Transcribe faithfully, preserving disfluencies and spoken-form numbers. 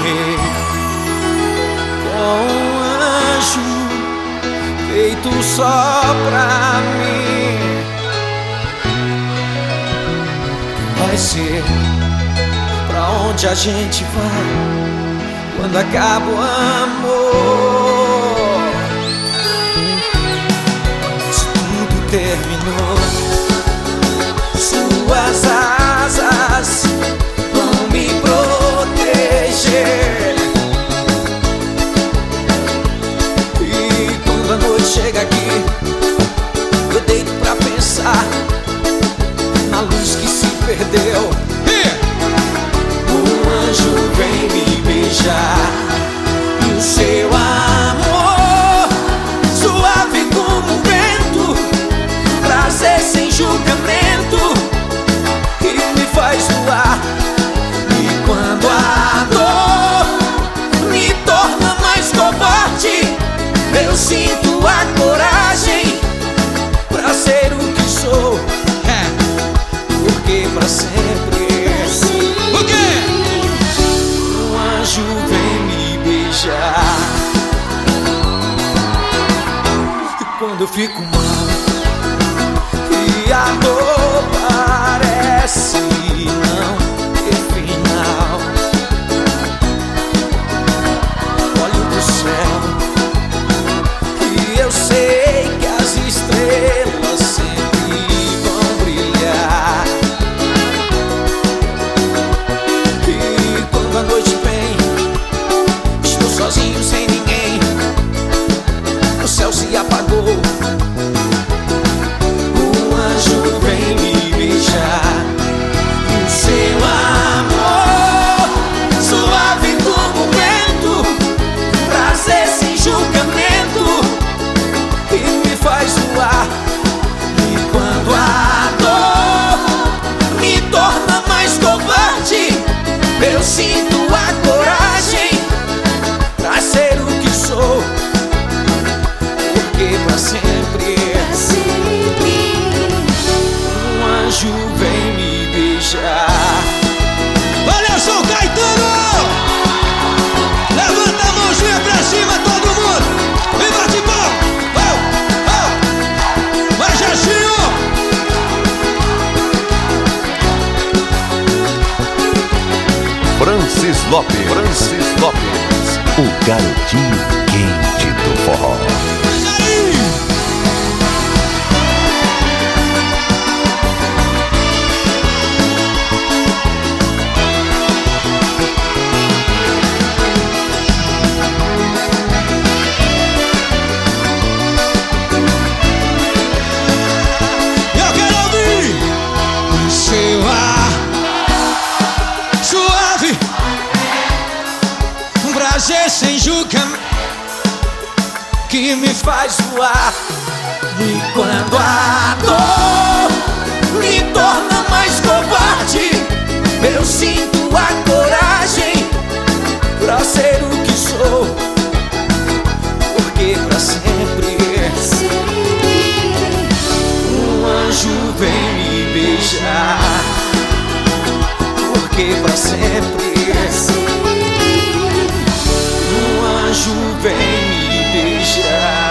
sonhei com um anjo feito só pra mim. Vai ser pra onde a gente vai quando acaba o amor. Mas tudo terminou. Suas asas vão me proteger. E quando a noite chega aqui, eu deito pra pensar na luz que se perdeu. Um anjo vem me beijar e o seu amor, suave como um vento, prazer sem julgamento, que me faz voar. E quando a dor me torna mais covarde, eu sinto a coragem pra ser o que sou. Porque pra sempre. O quê? Um anjo vem me beijar. E quando eu fico mal e a dor parece não ter final, olho pro céu e eu sei que as estrelas sempre vão brilhar. E quando a noite vem, estou sozinho sem ninguém, o céu se apagou. Um anjo vem me beijar e o seu amor, suave como um vento, prazer sem julgamento, que me faz voar. E quando a dor me torna mais covarde, eu sinto a coragem pra ser o que sou. Porque pra sempre, um anjo vem me beijar. Olha só o Caetano! Levanta a mãozinha pra cima, todo mundo! E bate palma! Oh, oh. Vai, Jacinho! Francis Lopes, Francis Lopes, o garotinho quente do forró. Eu quero ouvir o seu ar suave, um prazer sem julgamento, Que me faz voar. E quando a dor me torna mais covarde, eu sinto a coragem pra ser o que sou. Porque pra sempre, um anjo vem me beijar. Porque pra sempre, um anjo vem me beijar.